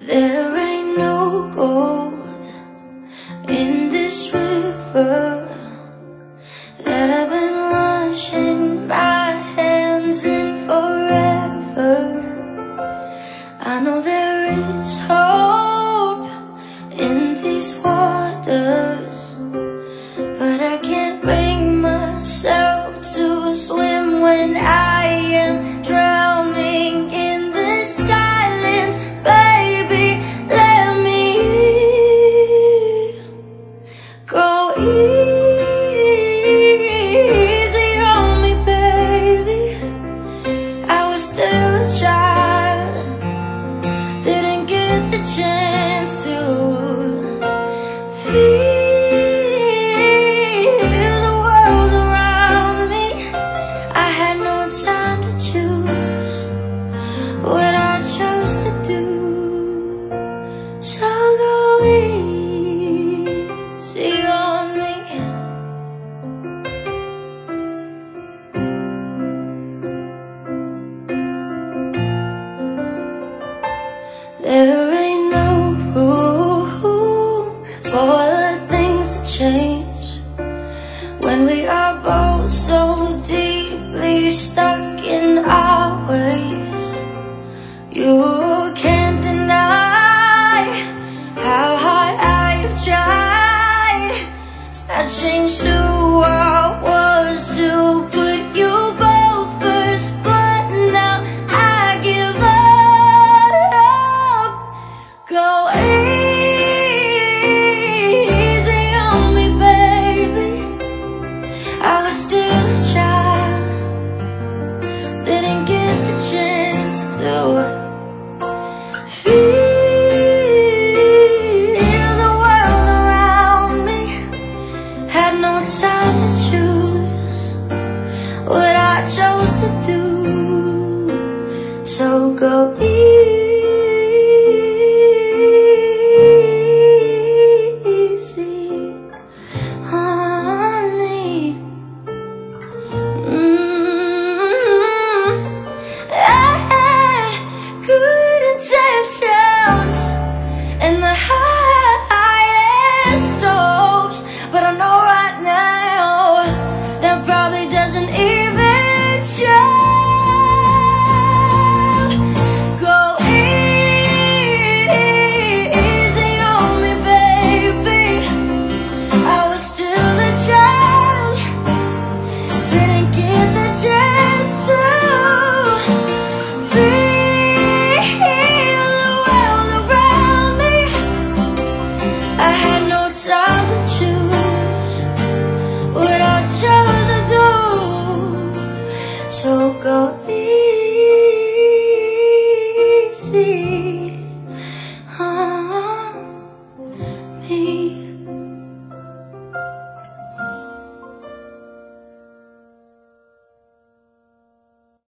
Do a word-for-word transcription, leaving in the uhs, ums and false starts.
There ain't no gold in this river that I've been washing my hands in forever. I know there is hope in these waters, but I can't bring myself to swim when I am drowning in the silence. Baby, let me go easy on me, baby. I was still a child, didn't get the chance to feel the world around me. I had no time to choose what I chose to do. So go easy on me. There ain't no room for the things to change when we are both so deeply stuck in our ways. You can't deny how hard I have tried. I changed who I was to put you both first, but now I give up. Go easy on me, baby. I was still a child, didn't get the chance to feel the world around me. Had no time to choose what I chose to do. So go easy on me. Mm-hmm. I had good intentions and the highest hopes, but I know right now that probably doesn't even show. Go easy on me, baby. I was still a child, didn't get the chance to feel the world around me. I had no time to choose what I chose to do. So go easy.